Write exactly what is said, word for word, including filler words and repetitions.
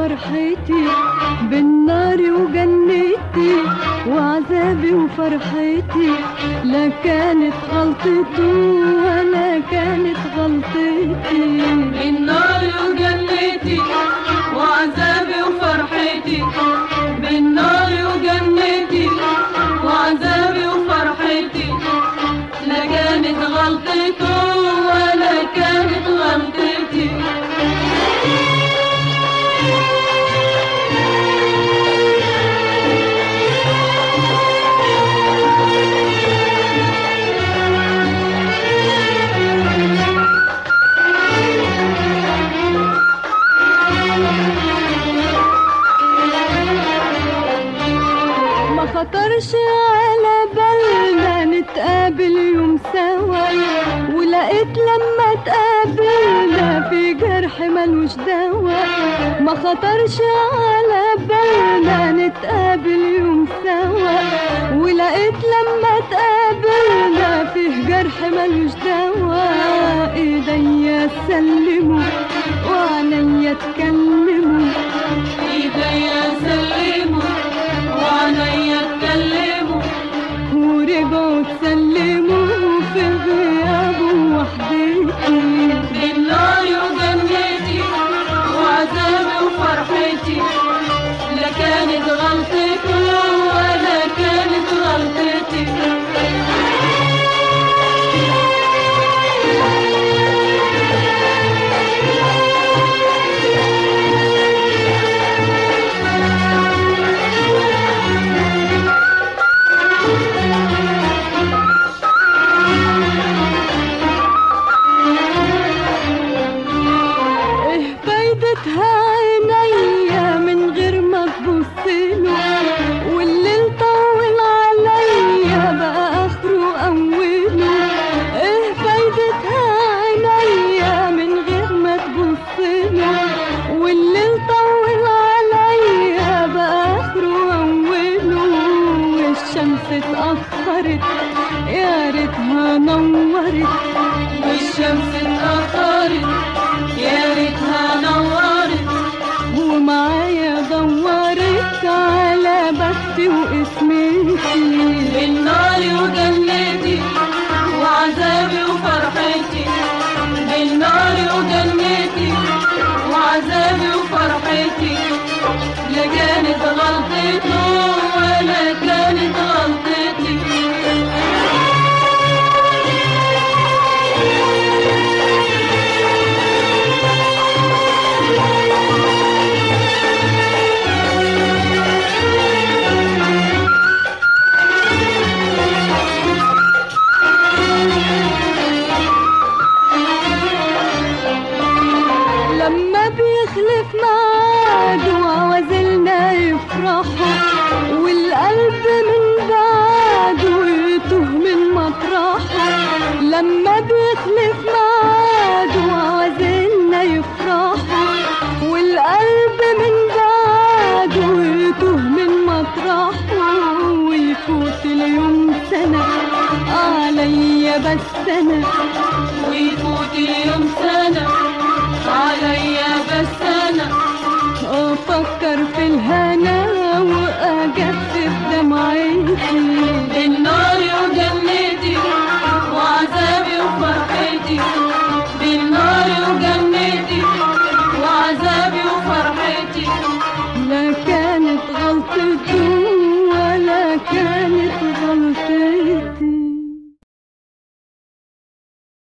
وفرحتي، بالنار وجنتي، وعذابي وفرحتي، لا كانت غلطته ولا كانت غلطتي. بالنار وجنتي وعذابي وفرحتي، بالنار وجنتي وعذابي وفرحتي، لا كانت غلطته ولا كانت غلطتي. خطرش على بالنا نتقابل يوم سوا، ولقيت لما تقابلنا في جرح ملوش دوا. ما خطرش على بالنا نتقابل يوم سوا، ولقيت لما تقابلنا في جرح ملوش دوا. ايديا سلموا وعينيا اتكلموا، ايديا سلموا وعينيا اتكلموا، ورجعوا تسلموا في غيابه وحدتي. بالنار وجنتي وعذابي وفرحتي، لا كانت غلطته ولا كانت غلطتي. عينيا من غير ما تبصله، والليل طول عليا بقى اخره اوله. ايه فايدتها عينيا من غير ما تبصله، والليل طول عليا بقى اخره اوله. والشمس اتأخرت يا ريتها نورت، والشمس اتأخرت يا ريتها نورت، ومعايا دورت على بختي واسمتي. بالنار وجنتي وعذابي وفرحتي، بالنار وجنتي وعذابي وفرحتي، لا كانت غلطته ولا كانت غلطتي. لما بيخلف ميعاده وعوازلنا يفرحوا، والقلب من بعده يتوه من مطرحه. لما بيخلف ميعاده وعوازلنا يفرحوا، والقلب من بعده يتوه من مطرحه. ويفوت اليوم سنة عليا بس أنا، ويفوت اليوم سنة عليا بس أنا، أفكر في الهنا